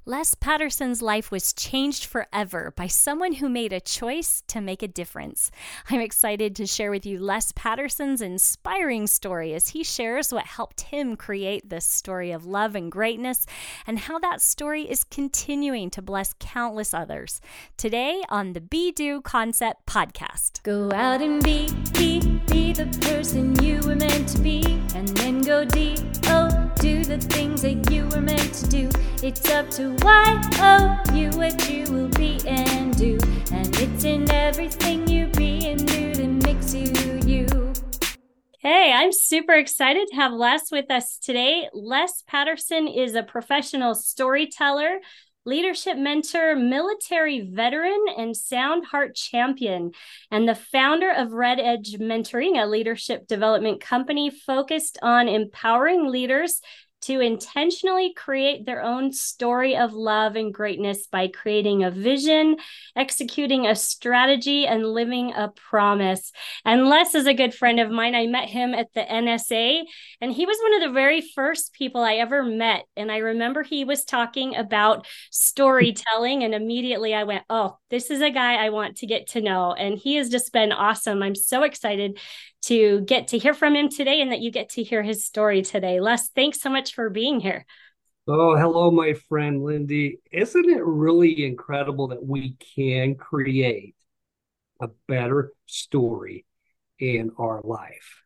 Les Patterson's life was changed forever by someone who made a choice to make a difference. I'm excited to share with you Les Patterson's inspiring story as he shares what helped him create this story of love and greatness and how that story is continuing to bless countless others. Today on the Be Do Concept podcast. Go out and be the person you were meant to be, and then go do the things that you were meant to do. It's up to you what you will be and do, and it's in everything you be and do that makes you you. Hey, I'm super excited to have Les with us today. Les Patterson is a professional storyteller, leadership mentor, military veteran, and sound heart champion, and the founder of Red Edge Mentoring, a leadership development company focused on empowering leaders to intentionally create their own story of love and greatness by creating a vision, executing a strategy, and living a promise. And Les is a good friend of mine. I met him at the NSA, and he was one of the very first people I ever met. And I remember he was talking about storytelling, and immediately I went, oh, this is a guy I want to get to know. And he has just been awesome. I'm so excited to get to hear from him today and that you get to hear his story today. Les, thanks so much for being here. Oh, hello, my friend Lindy. Isn't it really incredible that we can create a better story in our life?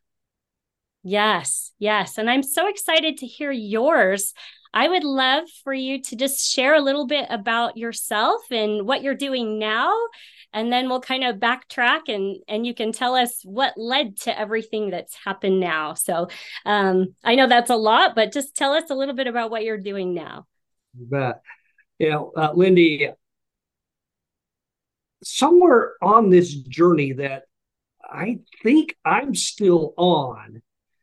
Yes. And I'm so excited to hear yours. I would love for you to just share a little bit about yourself and what you're doing now. And then we'll kind of backtrack and you can tell us what led to everything that's happened now. So I know that's a lot, but just tell us a little bit about what you're doing now. But, Lindy, somewhere on this journey that I think I'm still on,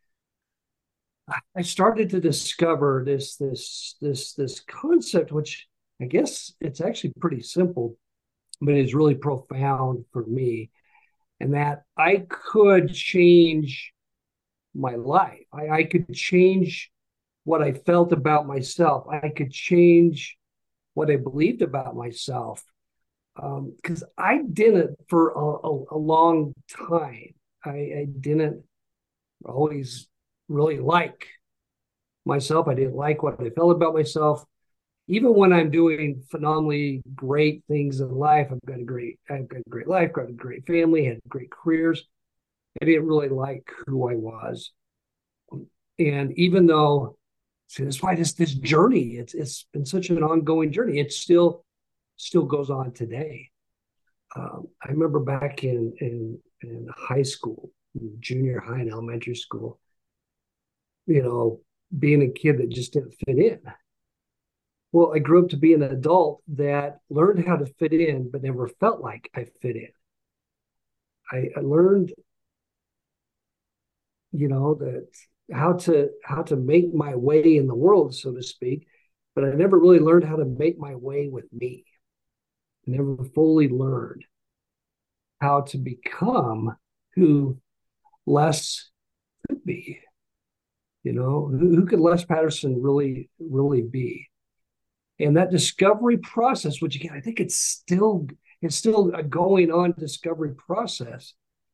I started to discover this concept, which I guess it's actually pretty simple, but is really profound for me, and that I could change my life. I could change what I felt about myself. I could change what I believed about myself, because I didn't for a long time. I didn't always really like myself. I didn't like what I felt about myself. Even when I'm doing phenomenally great things in life, I've got a great life, got a great family, had great careers. I didn't really like who I was. And even though, see, that's why this journey, it's been such an ongoing journey. It still goes on today. I remember back in high school, junior high and elementary school, being a kid that just didn't fit in. Well, I grew up to be an adult that learned how to fit in, but never felt like I fit in. I learned, that how to make my way in the world, so to speak, but I never really learned how to make my way with me. I never fully learned how to become who Les could be. Who could Les Patterson really be? And that discovery process, which again, I think it's still a going on discovery process.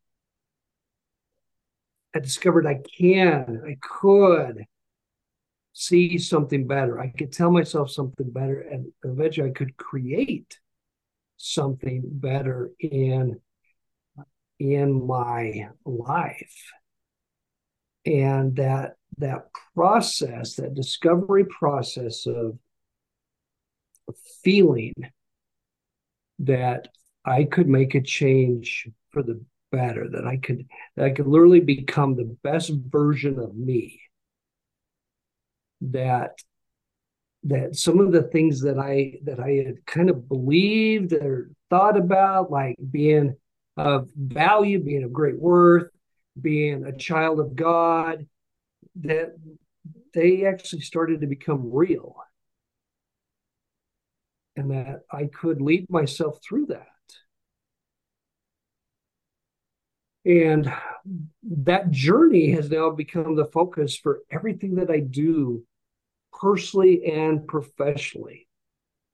I discovered I could see something better. I could tell myself something better, and eventually I could create something better in my life. And that process, that discovery process of feeling that I could make a change for the better, that I could literally become the best version of me, that some of the things that I had kind of believed or thought about, like being of value, being of great worth, being a child of God, that they actually started to become real, and that I could lead myself through that. And that journey has now become the focus for everything that I do personally and professionally.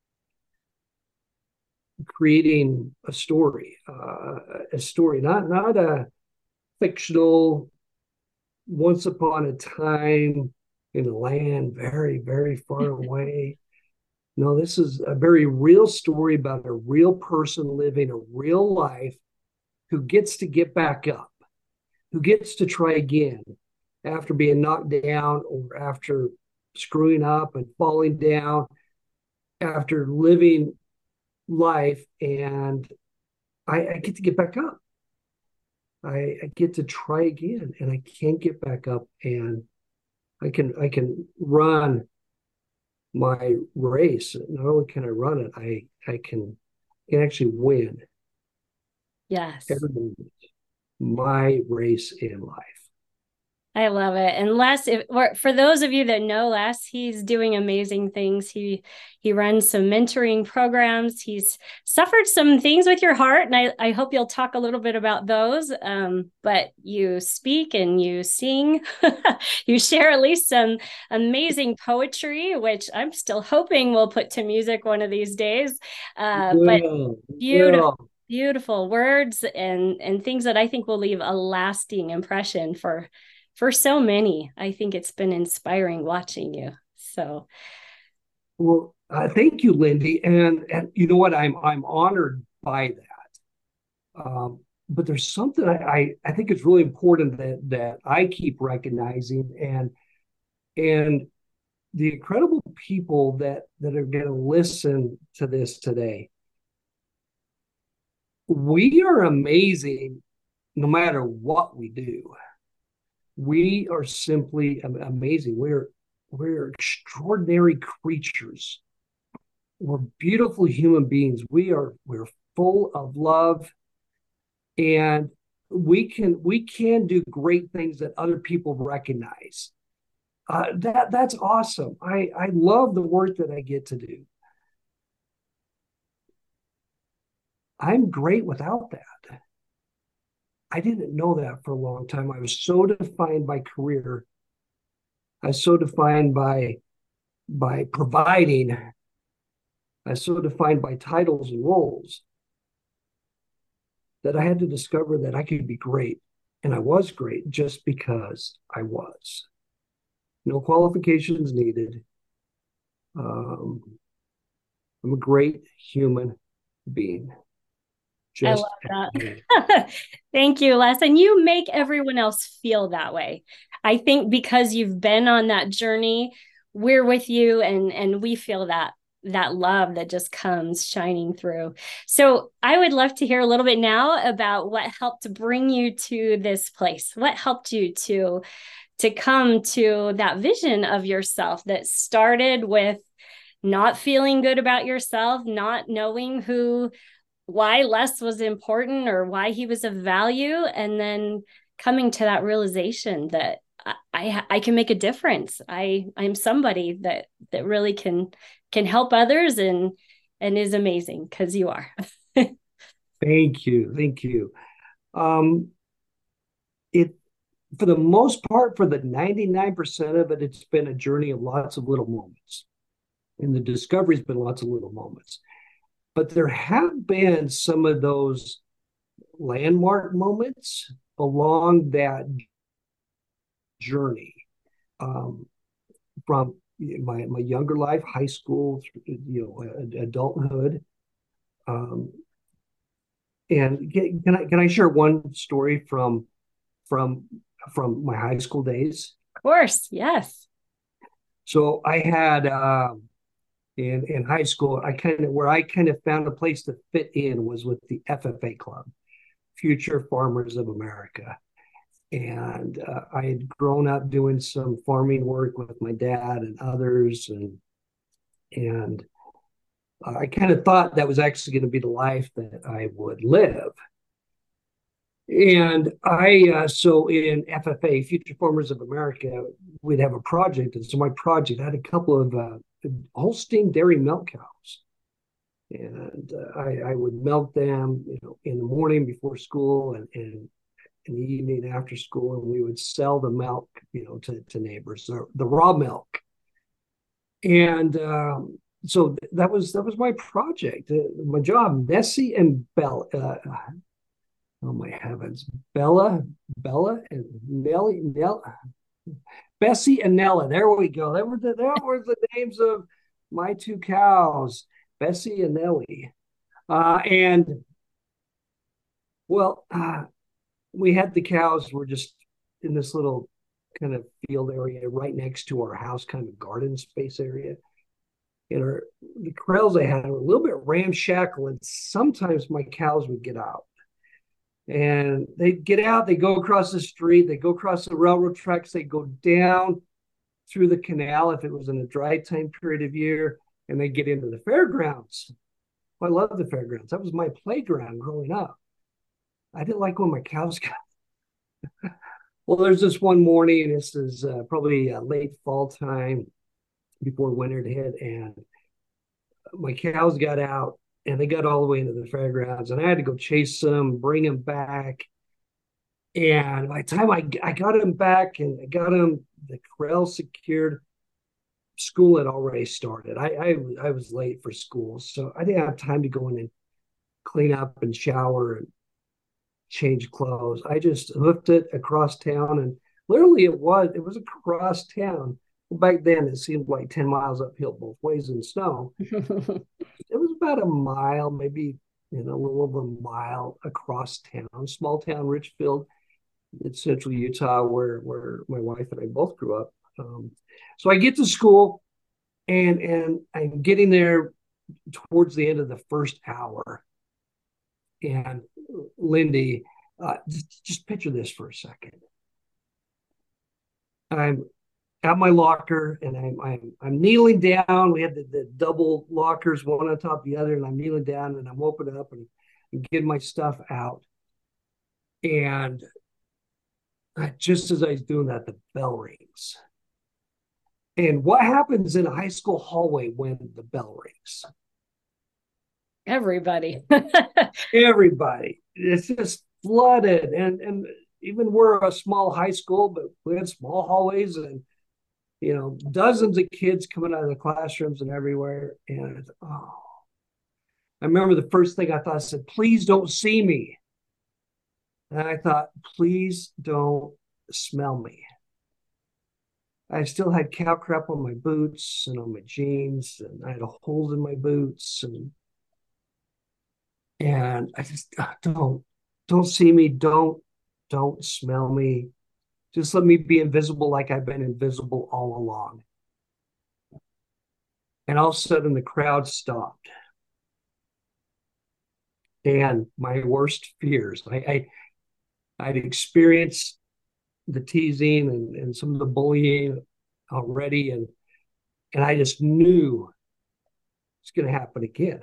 creating a story, not a fictional once upon a time in a land very, very far away. No, this is a very real story about a real person living a real life who gets to get back up, who gets to try again after being knocked down or after screwing up and falling down, after living life. And I get to get back up. I get to try again, and I can't get back up, and I can run my race. Not only can I run it, I can actually win Yes. every moment my race in life. I love it. And Les, for those of you that know Les, he's doing amazing things. He runs some mentoring programs. He's suffered some things with your heart, and I hope you'll talk a little bit about those. But you speak and you sing. You share at least some amazing poetry, which I'm still hoping we'll put to music one of these days. But Well, beautiful. well, Beautiful words and things that I think will leave a lasting impression for so many. I think it's been inspiring watching you. So, well. Thank you, Lindy, and you know what? I'm honored by that. But there's something I think it's really important that I keep recognizing, and the incredible people that are going to listen to this today. We are amazing no matter what we do. We are simply amazing. We're extraordinary creatures. We're beautiful human beings. We're full of love, and we can do great things that other people recognize. That's awesome. I love the work that I get to do. I'm great without that. I didn't know that for a long time. I was so defined by career. I was so defined by providing. I was so defined by titles and roles that I had to discover that I could be great. And I was great just because I was. No qualifications needed. Um, I'm a great human being. I Just love that. Thank you, Les. And you make everyone else feel that way. I think because you've been on that journey, we're with you and we feel that love that just comes shining through. So I would love to hear a little bit now about what helped bring you to this place. What helped you to come to that vision of yourself that started with not feeling good about yourself, not knowing why Les was important or why he was of value, and then coming to that realization that I can make a difference. I'm somebody that really can help others and is amazing because you are. thank you, thank you. Um, it for the most part, for the 99% of it, it's been a journey of lots of little moments, and the discovery's been lots of little moments. But there have been some of those landmark moments along that journey, um, from my younger life, high school, adulthood. Um, and can I share one story from from my high school days? Of course, yes. So I had in high school, I kind of found a place to fit in was with the FFA club, Future Farmers of America. And I had grown up doing some farming work with my dad and others, and I kind of thought that was actually going to be the life that I would live. And so in FFA, Future Farmers of America, we'd have a project. And so my project I had a couple of Holstein dairy milk cows. And I would milk them, in the morning before school and in the evening after school. And we would sell the milk, to neighbors, the raw milk. And so that was my project, my job. Nessie and Bella. Oh my heavens, Bella and Bessie and Nella. There we go. That were the names of my two cows, Bessie and Nellie. And well, we had the cows. Were just in this little kind of field area right next to our house, kind of garden space area. And the corrals I had were a little bit ramshackle, and sometimes my cows would get out. And they'd get out, they go across the street, they go across the railroad tracks, they go down through the canal if it was in a dry time period of year, and they get into the fairgrounds. I love the fairgrounds. That was my playground growing up. I didn't like when my cows got. Well, there's this one morning, and this is probably late fall time before winter hit, and my cows got out and they got all the way into the fairgrounds, and I had to go chase them, bring them back. And by the time I got them back and I got them the corral secured, school had already started. I was late for school, so I didn't have time to go in and clean up and shower and change clothes. I just hoofed it across town, and literally it was across town. Back then, it seemed like 10 miles uphill both ways in snow. It was about a mile, maybe a little over a mile across town, small town Richfield in central Utah, where my wife and I both grew up. So I get to school, and I'm getting there towards the end of the first hour. And Lindy, just picture this for a second. I'm at my locker, and I'm kneeling down. We had the double lockers, one on top of the other, and I'm kneeling down and I'm opening up and getting my stuff out. And just as I was doing that, the bell rings. And what happens in a high school hallway when the bell rings? Everybody. Everybody. It's just flooded. And even we're a small high school, but we had small hallways, and dozens of kids coming out of the classrooms and everywhere. And I remember the first thing I thought, I said, please don't see me. And I thought, please don't smell me. I still had cow crap on my boots and on my jeans, and I had holes in my boots, and I just don't see me, don't smell me. Just let me be invisible like I've been invisible all along. And all of a sudden the crowd stopped. And my worst fears, I'd experienced the teasing and some of the bullying already, and I just knew it's going to happen again.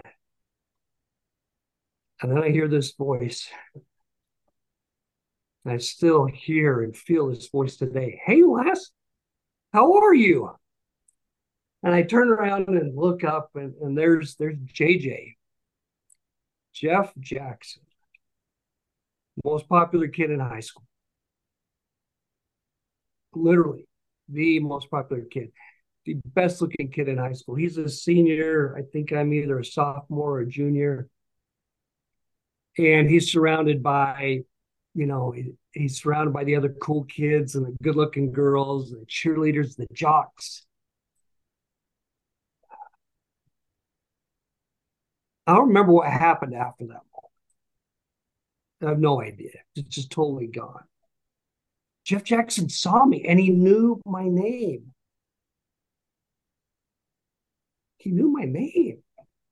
And then I hear this voice. I still hear and feel this voice today. Hey, Les, how are you? And I turn around and look up, and there's JJ, Jeff Jackson, most popular kid in high school. Literally, the most popular kid, the best looking kid in high school. He's a senior. I think I'm either a sophomore or a junior. And he's surrounded by, he's surrounded by the other cool kids and the good looking girls, the cheerleaders, the jocks. I don't remember what happened after that moment. I have no idea. It's just totally gone. Jeff Jackson saw me and he knew my name. He knew my name.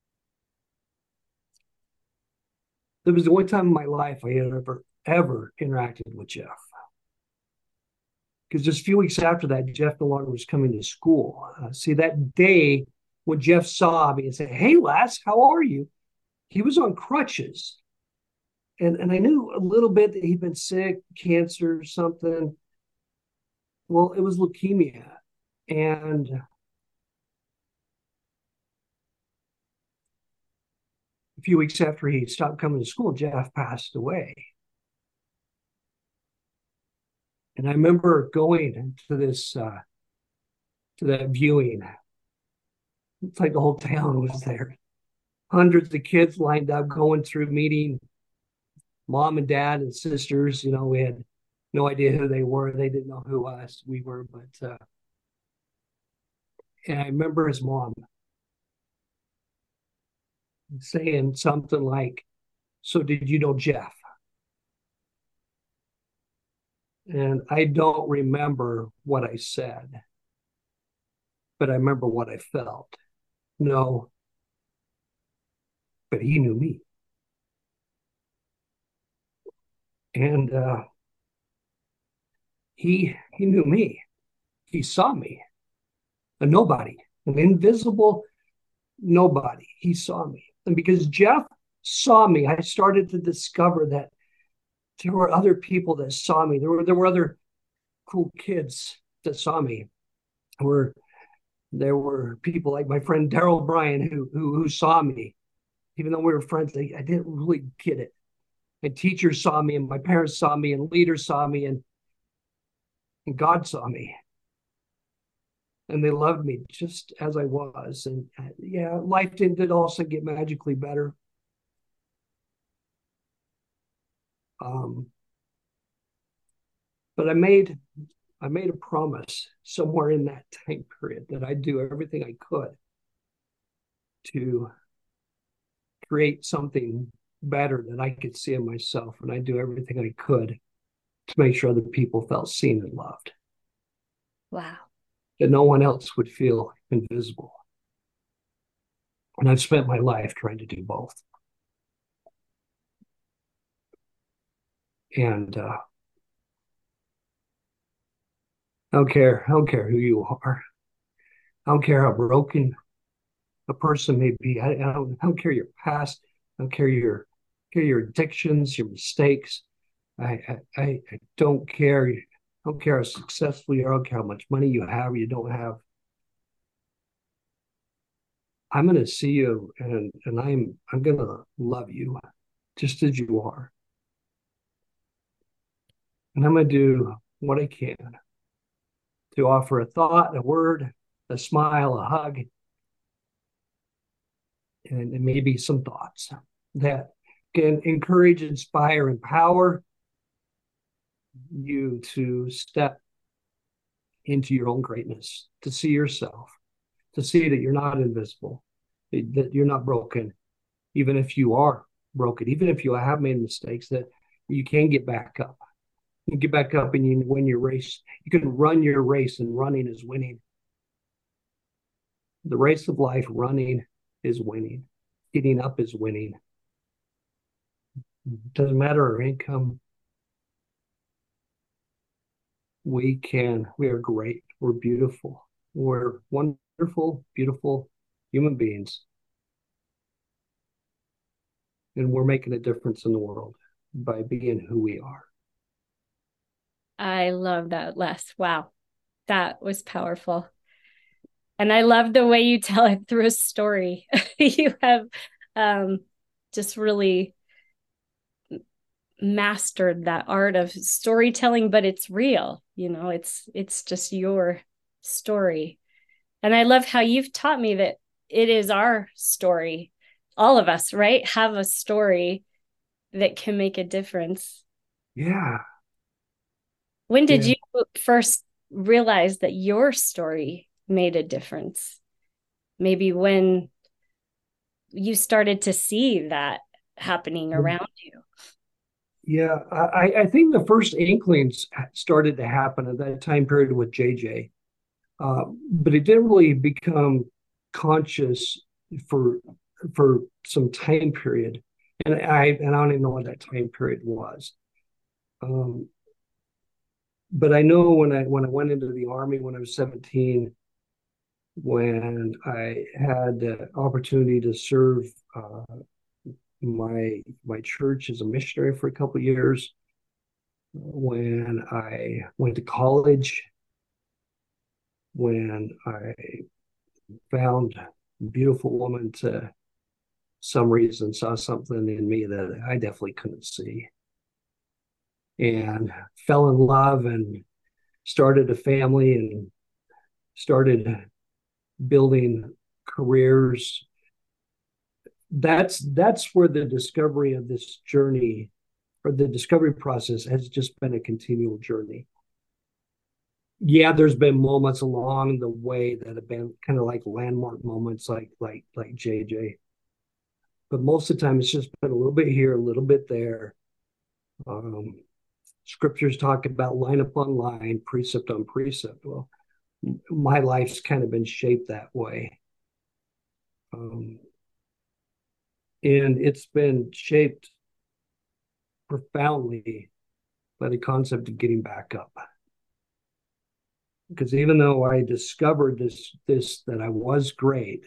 It was the only time in my life I had ever interacted with Jeff. Because just a few weeks after that, Jeff no longer was coming to school. See, that day when Jeff saw me and said, hey, Les, how are you? He was on crutches. And I knew a little bit that he'd been sick, cancer, something. Well, it was leukemia. And a few weeks after he stopped coming to school, Jeff passed away. And I remember going to this, to that viewing. It's like the whole town was there. Hundreds of kids lined up going through meeting mom and dad and sisters. We had no idea who they were. They didn't know who we were, but and I remember his mom saying something like, "So did you know Jeff?" And I don't remember what I said, but I remember what I felt. No, but he knew me. And he knew me. He saw me, a nobody, an invisible nobody. He saw me. And because Jeff saw me, I started to discover that there were other people that saw me. There were other cool kids that saw me. There were people like my friend Daryl Bryan who saw me, even though we were friends. I didn't really get it. And teachers saw me, and my parents saw me, and leaders saw me, and God saw me. And they loved me just as I was. And yeah, life did also get magically better. But I made a promise somewhere in that time period that I'd do everything I could to create something better that I could see in myself. And I'd do everything I could to make sure other people felt seen and loved. Wow. That no one else would feel invisible. And I've spent my life trying to do both. And I don't care. I don't care who you are. I don't care how broken a person may be. I don't care your past. I don't care your addictions, your mistakes. I don't care. I don't care how successful you are. I don't care how much money you have or you don't have. I'm going to see you, and I'm going to love you just as you are. And I'm going to do what I can to offer a thought, a word, a smile, a hug, and maybe some thoughts that can encourage, inspire, empower you to step into your own greatness, to see yourself, to see that you're not invisible, that you're not broken, even if you are broken, even if you have made mistakes, that you can get back up. You get back up and you win your race. You can run your race, and running is winning. The race of life, running is winning. Getting up is winning. It doesn't matter our income. We are great. We're beautiful. We're wonderful, beautiful human beings. And we're making a difference in the world by being who we are. I love that, Les. Wow. That was powerful. And I love the way you tell it through a story. You have just really mastered that art of storytelling, but it's real. It's just your story. And I love how you've taught me that it is our story. All of us, right, have a story that can make a difference. Yeah. When did you first realize that your story made a difference? Maybe when you started to see that happening around you. Yeah, I think the first inklings started to happen at that time period with JJ, but it didn't really become conscious for some time period, and I don't even know what that time period was. But I know when I went into the Army when I was 17, when I had the opportunity to serve my church as a missionary for a couple of years, when I went to college, when I found a beautiful woman, to some reason saw something in me that I definitely couldn't see, and fell in love and started a family and started building careers. That's where the discovery of this journey, or the discovery process, has just been a continual journey. Yeah, there's been moments along the way that have been kind of like landmark moments, like JJ. But most of the time, it's just been a little bit here, a little bit there. Scriptures talk about line upon line, precept on precept. Well, my life's kind of been shaped that way. And it's been shaped profoundly by the concept of getting back up. Because even though I discovered this that I was great,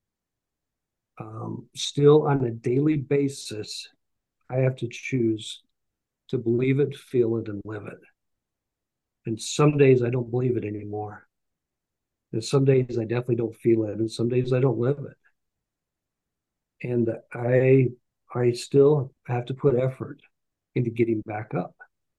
still on a daily basis, I have to choose to believe it, feel it, and live it. And some days I don't believe it anymore. And some days I definitely don't feel it. And some days I don't live it. And I still have to put effort into getting back up.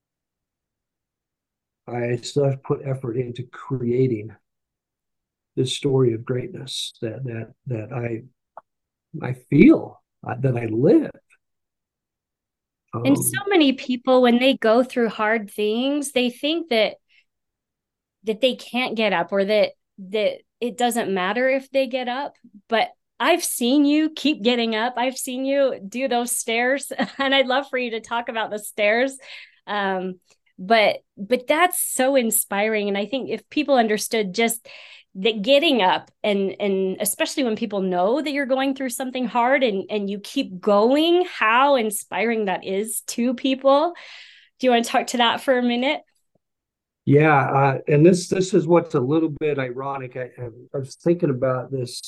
I still have to put effort into creating this story of greatness that I feel, that I live. And so many people, when they go through hard things, they think that they can't get up, or that it doesn't matter if they get up. But I've seen you keep getting up. I've seen you do those stairs, and I'd love for you to talk about the stairs. But that's so inspiring. And I think if people understood just that getting up, and especially when people know that you're going through something hard, and you keep going, how inspiring that is to people. Do you want to talk to that for a minute? Yeah, and this is what's a little bit ironic. I was thinking about this.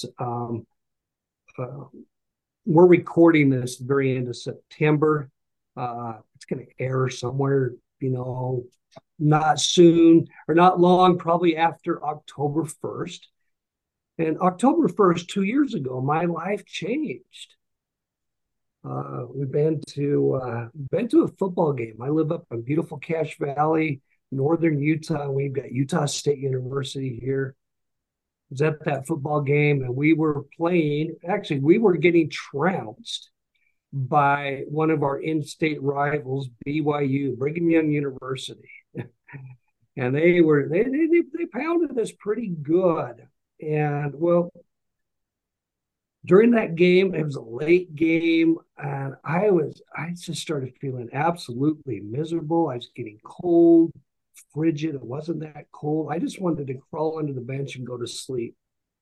We're recording this at the very end of September. It's going to air somewhere, not soon or not long, probably after October 1st. And October 1st, 2 years ago, my life changed. We've been to a football game. I live up in beautiful Cache Valley, northern Utah. We've got Utah State University here. I was at that football game, and we were playing. Actually, we were getting trounced by one of our in-state rivals, BYU, Brigham Young University. And they pounded us pretty good. And well, during that game, it was a late game, and I just started feeling absolutely miserable. I was getting cold, frigid. It wasn't that cold. I just wanted to crawl under the bench and go to sleep.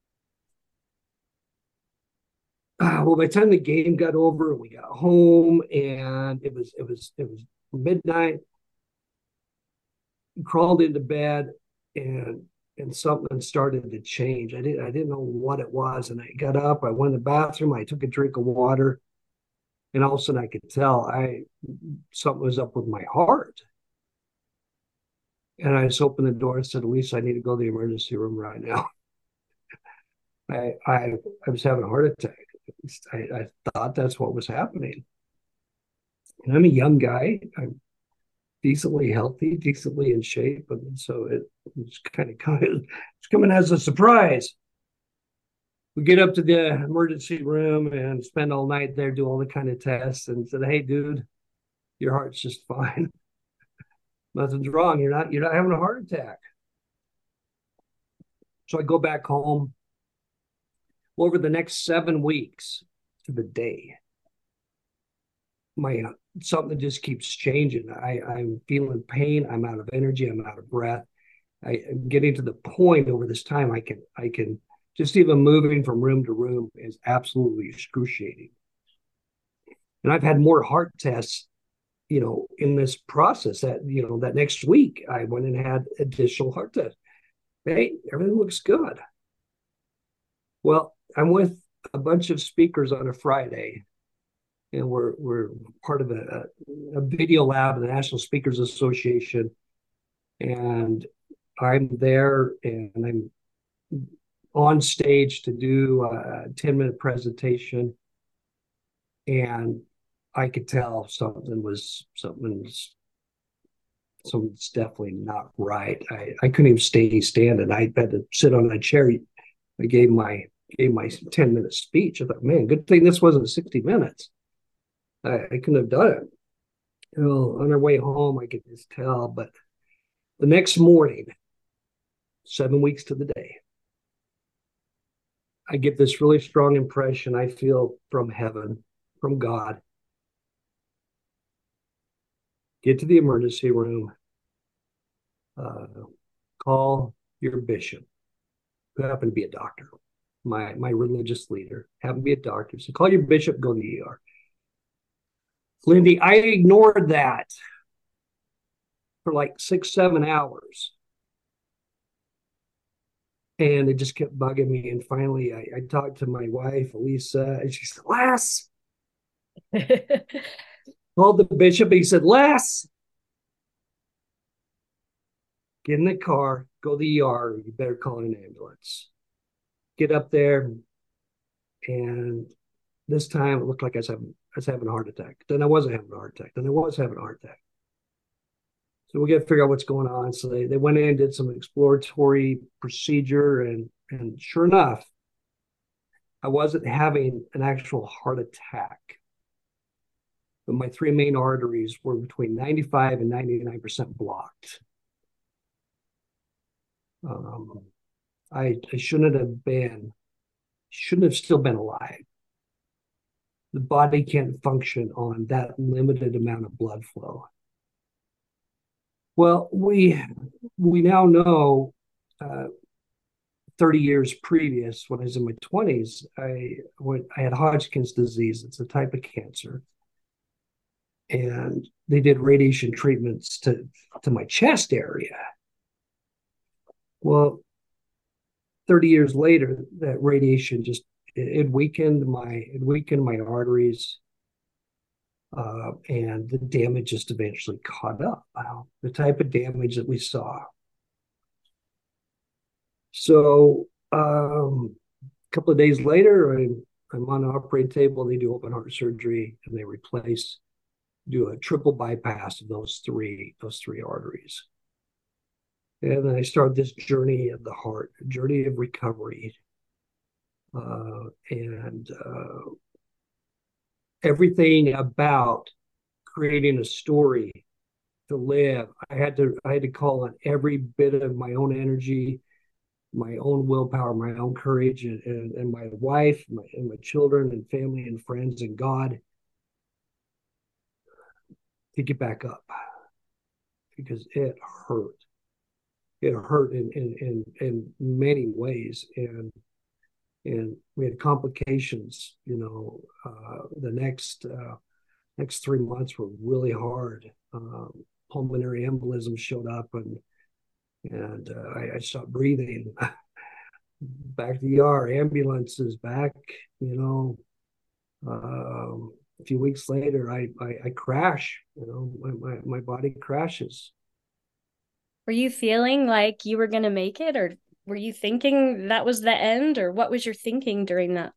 Well, by the time the game got over, we got home, and it was midnight. We crawled into bed, and something started to change. I didn't know what it was, and I got up. I went to the bathroom. I took a drink of water, and all of a sudden I could tell something was up with my heart. And I just opened the door and said, "Elise, I need to go to the emergency room right now." I was having a heart attack. I thought that's what was happening. And I'm a young guy. I'm decently healthy, decently in shape, and so it's it's coming as a surprise. We get up to the emergency room and spend all night there, do all the kind of tests, and said, "Hey, dude, your heart's just fine. Nothing's wrong. You're not having a heart attack." So I go back home. Well, over the next 7 weeks to the day, something just keeps changing. I'm feeling pain. I'm out of energy. I'm out of breath. I'm getting to the point over this time I can just even moving from room to room is absolutely excruciating. And I've had more heart tests, in this process. That next week I went and had additional heart tests. Hey, everything looks good. Well, I'm with a bunch of speakers on a Friday, and we're part of a video lab of the National Speakers Association, and I'm there, and I'm on stage to do a 10-minute presentation, and I could tell something's definitely not right. I couldn't even stay standing. I had to sit on a chair. I gave my gave my 10-minute speech. I thought, man, good thing this wasn't 60 minutes. I couldn't have done it. On our way home, I could just tell. But the next morning, 7 weeks to the day, I get this really strong impression I feel from heaven, from God. Get to the emergency room, call your bishop, who happened to be a doctor, my religious leader, happened to be a doctor. So call your bishop, go to the ER. Lindy, I ignored that for like 6-7 hours. And it just kept bugging me. And finally, I talked to my wife, Elisa, and she said, Les, called the bishop. He said, Les, get in the car, go to the ER. You better call an ambulance. Get up there. And this time it looked like I was having a heart attack. Then I wasn't having a heart attack. Then I was having a heart attack. So we got to figure out what's going on. So they went in and did some exploratory procedure. And sure enough, I wasn't having an actual heart attack. But my three main arteries were between 95 and 99% blocked. I shouldn't have still been alive. The body can't function on that limited amount of blood flow. Well, we now know 30 years previous, when I was in my 20s, I had Hodgkin's disease. It's a type of cancer. And they did radiation treatments to my chest area. Well, 30 years later, that radiation just it weakened my arteries, and the damage just eventually caught up. The type of damage that we saw. So a couple of days later, I'm on an operating table. They do open heart surgery, and they do a triple bypass of those three arteries. And then I started this journey of the heart, a journey of recovery. And everything about creating a story to live, I had to call on every bit of my own energy, my own willpower, my own courage, and my wife, and my children and family and friends and God to get back up, because it hurt. It hurt in many ways, and we had complications. The next 3 months were really hard. Pulmonary embolism showed up, and I stopped breathing. Back to the ER, ambulances back. A few weeks later, I crash. My body crashes. Were you feeling like you were going to make it, or were you thinking that was the end, or what was your thinking during that?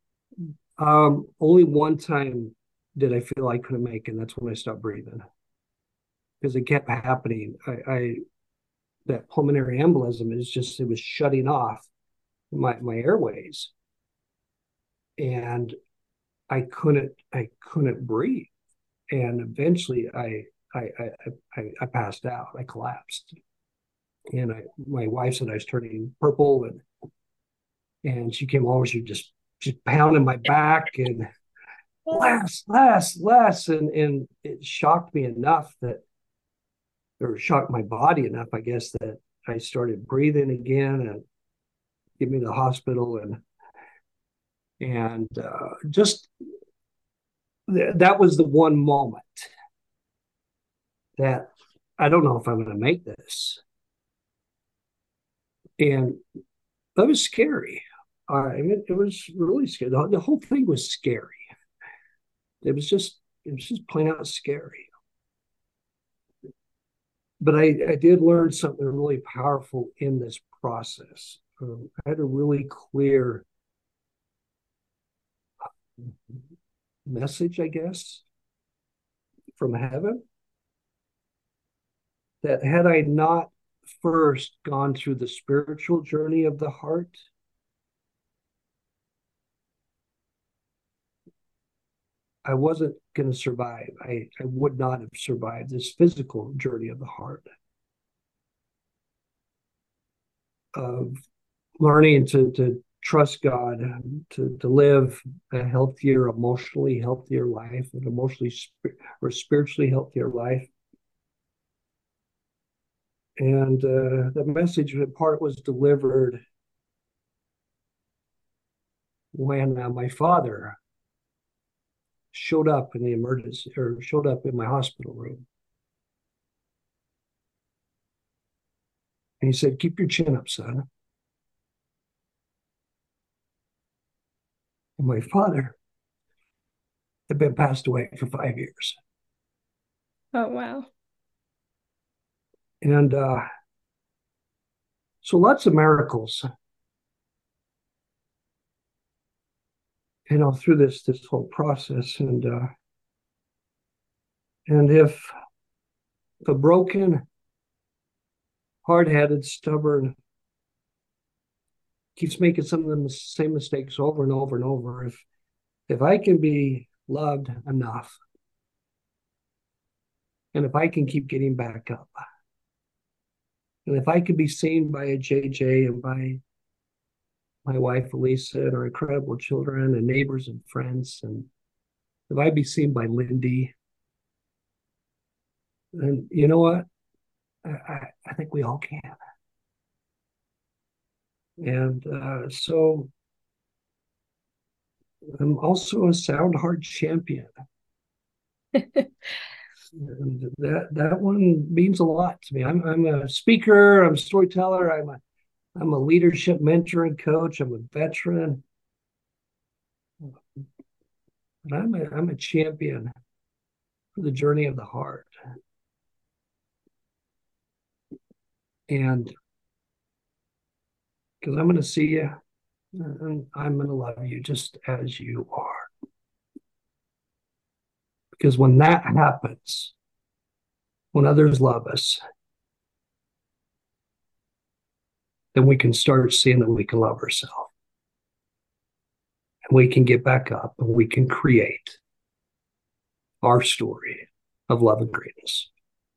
Only one time did I feel I couldn't make it, and that's when I stopped breathing, because it kept happening. That pulmonary embolism it was shutting off my airways, and I couldn't breathe, and eventually I passed out. I collapsed, and my wife said I was turning purple, and she came over. She just pounding my back and less, and it shocked me enough or shocked my body enough, I guess, that I started breathing again and get me to the hospital, and just that was the one moment that I don't know if I'm going to make this. And that was scary. It was really scary. The whole thing was scary. It was just plain out scary. But I did learn something really powerful in this process. I had a really clear message, I guess, from heaven, that had I not first gone through the spiritual journey of the heart, I wasn't going to survive. I would not have survived this physical journey of the heart, of learning to trust God, to live a healthier, emotionally healthier life, an emotionally or spiritually healthier life. And the message in part was delivered when my father showed up in the emergency, or showed up in my hospital room. And he said, "Keep your chin up, son." And my father had been passed away for 5 years. Oh, wow. And so lots of miracles, through this whole process. And if a broken, hard-headed, stubborn keeps making some of the same mistakes over and over and over, if I can be loved enough, and if I can keep getting back up, and if I can be seen by a JJ and by my wife Elisa and our incredible children and neighbors and friends, and if I be seen by Lindy, then you know what? I think we all can. And so I'm also a sound heart champion. And that one means a lot to me. I'm a speaker, I'm a storyteller, I'm a leadership mentor and coach, I'm a veteran. But I'm a champion for the journey of the heart. And because I'm going to see you and I'm going to love you just as you are. Because when that happens, when others love us, then we can start seeing that we can love ourselves. And we can get back up and we can create our story of love and greatness.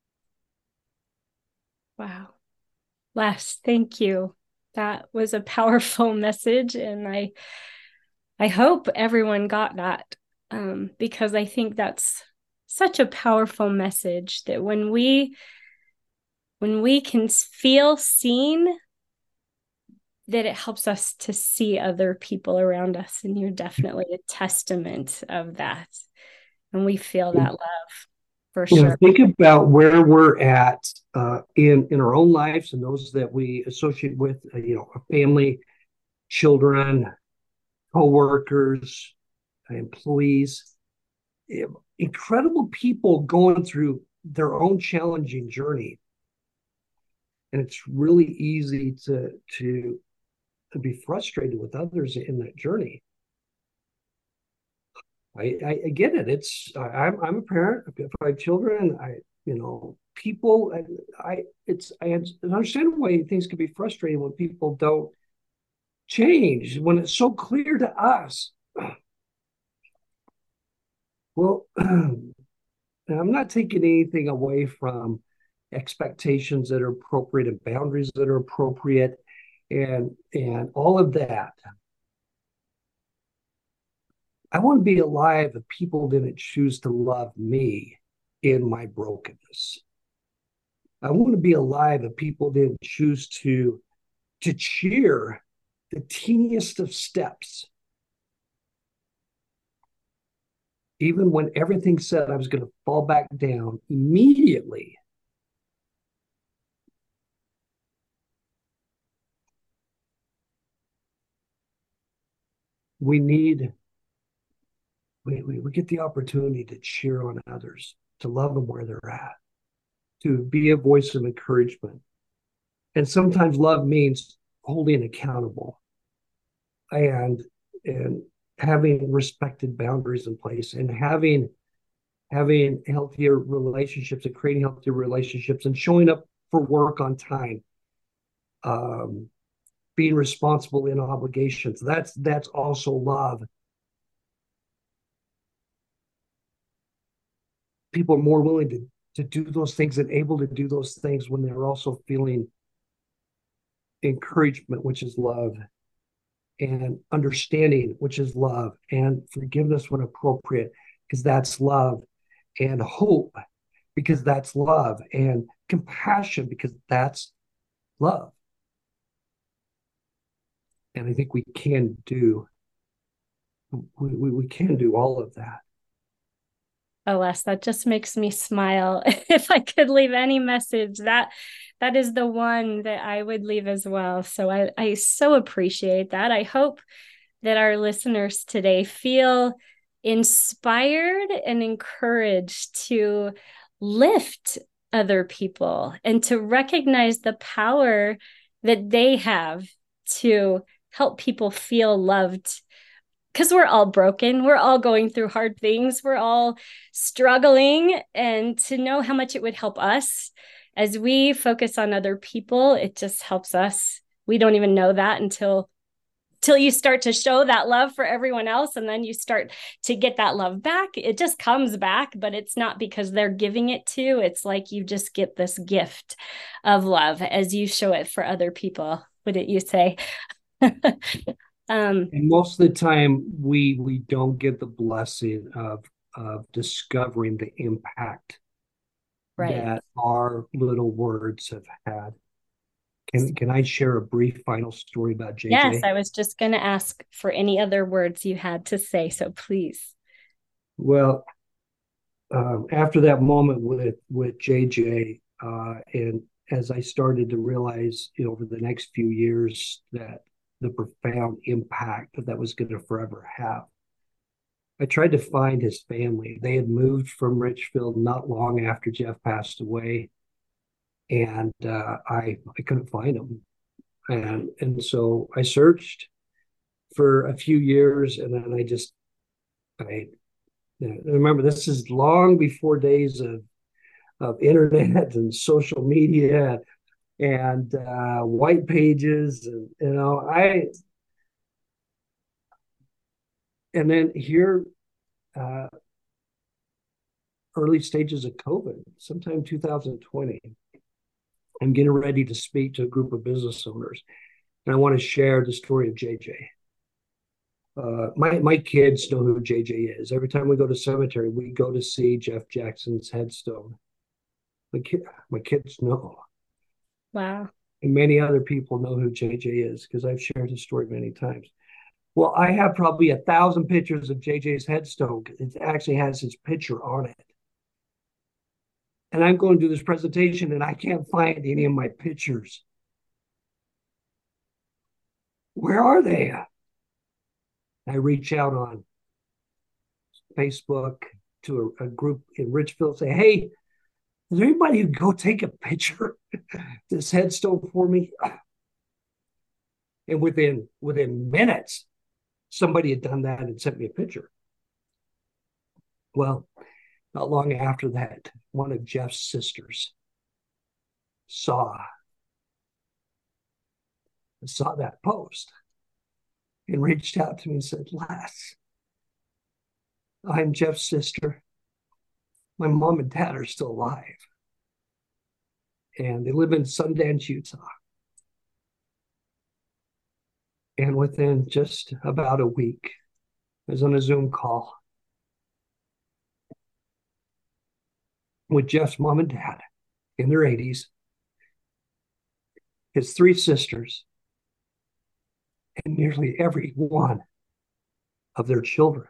Wow. Les, thank you. That was a powerful message. And I hope everyone got that, because I think that's such a powerful message, that when we can feel seen, that it helps us to see other people around us. And you're definitely a testament of that. And we feel that love for sure. Think about where we're at in our own lives and those that we associate with, our family, children, co-workers, employees, incredible people going through their own challenging journey. And it's really easy to be frustrated with others in that journey. I get it. I'm a parent. I have children. People. I understand why things can be frustrating when people don't change, when it's so clear to us. Well, I'm not taking anything away from expectations that are appropriate and boundaries that are appropriate, and all of that. I want to be alive if people didn't choose to love me in my brokenness. I want to be alive if people didn't choose to cheer the teeniest of steps. Even when everything said I was going to fall back down immediately. We get the opportunity to cheer on others, to love them where they're at, to be a voice of encouragement. And sometimes love means holding accountable and having respected boundaries in place, and having healthier relationships and creating healthier relationships, and showing up for work on time, being responsible in obligations. That's also love. people are more willing to do those things and able to do those things when they're also feeling encouragement, which is love, and understanding, which is love, and forgiveness when appropriate, because that's love, and hope, because that's love, and compassion, because that's love. And I think we can do all of that. Oh, Les, that just makes me smile. If I could leave any message, that is the one that I would leave as well. So I so appreciate that. I hope that our listeners today feel inspired and encouraged to lift other people and to recognize the power that they have to help people feel loved, because we're all broken. We're all going through hard things. We're all struggling. And to know how much it would help us as we focus on other people, it just helps us. We don't even know that until you start to show that love for everyone else, and then you start to get that love back. It just comes back, but it's not because they're giving it to you. It's like you just get this gift of love as you show it for other people, wouldn't you say? And most of the time, we don't get the blessing of discovering the impact Right. that our little words have had. Can I share a brief final story about Yes, JJ? I was just going to ask for any other words you had to say, so please. Well, after that moment with JJ, and as I started to realize, over the next few years that the profound impact that was going to forever have, I tried to find his family. They had moved from Richfield not long after Jeff passed away, and I couldn't find them, and so I searched for a few years, and then I remember this is long before days of internet and social media and white pages, and I and then here, uh, early stages of COVID, sometime 2020, I'm getting ready to speak to a group of business owners, and I want to share the story of JJ. My kids know who JJ is. Every time we go to cemetery, we go to see Jeff Jackson's headstone. My kids know, Wow. and many other people know who JJ is because I've shared his story many times. Well, I have probably 1,000 pictures of JJ's headstone. It actually has his picture on it. And I'm going to do this presentation and I can't find any of my pictures. Where are they? I reach out on Facebook to a group in Richfield, say, hey, is there anybody who can go take a picture of this headstone for me? And within minutes, somebody had done that and sent me a picture. Well, not long after that, one of Jeff's sisters saw that post and reached out to me and said, Les, I'm Jeff's sister. My mom and dad are still alive, and they live in Sundance, Utah. And within just about a week, I was on a Zoom call with Jeff's mom and dad in their 80s, his three sisters, and nearly every one of their children.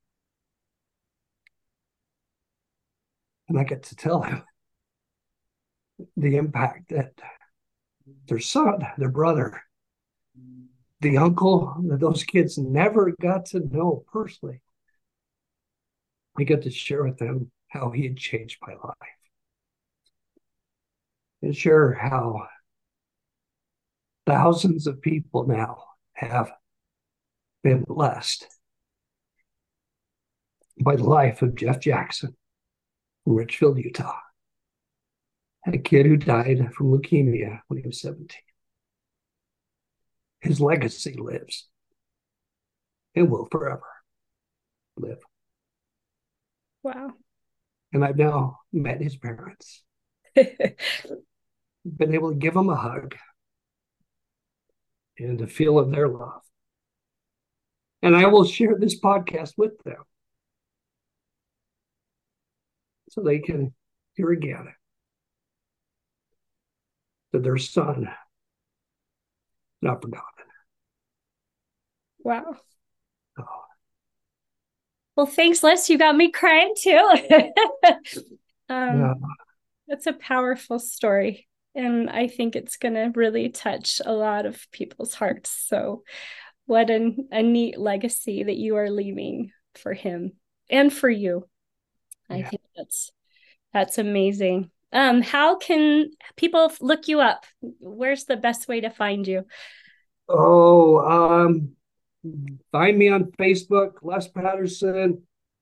And I got to tell him the impact that their son, their brother, the uncle that those kids never got to know personally. I got to share with them how he had changed my life and share how thousands of people now have been blessed by the life of Jeff Jackson from Richfield, Utah, a kid who died from leukemia when he was 17. His legacy lives and will forever live. Wow. And I've now met his parents, been able to give them a hug and the feel of their love. And I will share this podcast with them so they can hear again that their son not forgotten. Wow. Oh. Well, thanks, Les. You got me crying too. Yeah. It's a powerful story. And I think it's going to really touch a lot of people's hearts. So what a neat legacy that you are leaving for him and for you. I think that's amazing. How can people look you up? Where's the best way to find you? Find me on Facebook, Les Patterson.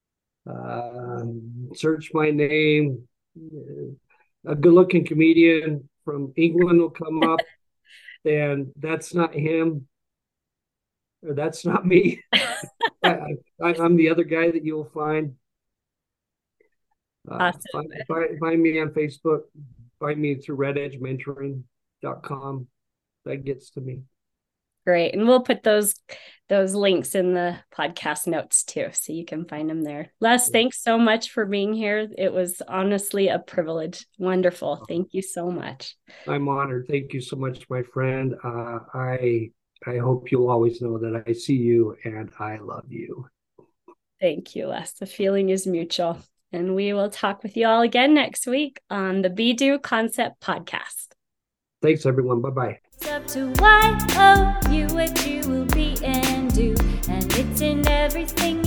Search my name. A good-looking comedian from England will come up, and that's not him, or that's not me. I'm the other guy that you'll find. Awesome. Find me on Facebook. Find me through rededgementoring.com. That gets to me. Great. And we'll put those links in the podcast notes too, so you can find them there. Les, thanks so much for being here. It was honestly a privilege. Wonderful. Thank you so much. I'm honored. Thank you so much, my friend. I hope you'll always know that I see you and I love you. Thank you, Les. The feeling is mutual. And we will talk with you all again next week on the Be Do Concept podcast. Thanks, everyone. Bye-bye. It's up to YOU what you will be and do. And it's in everything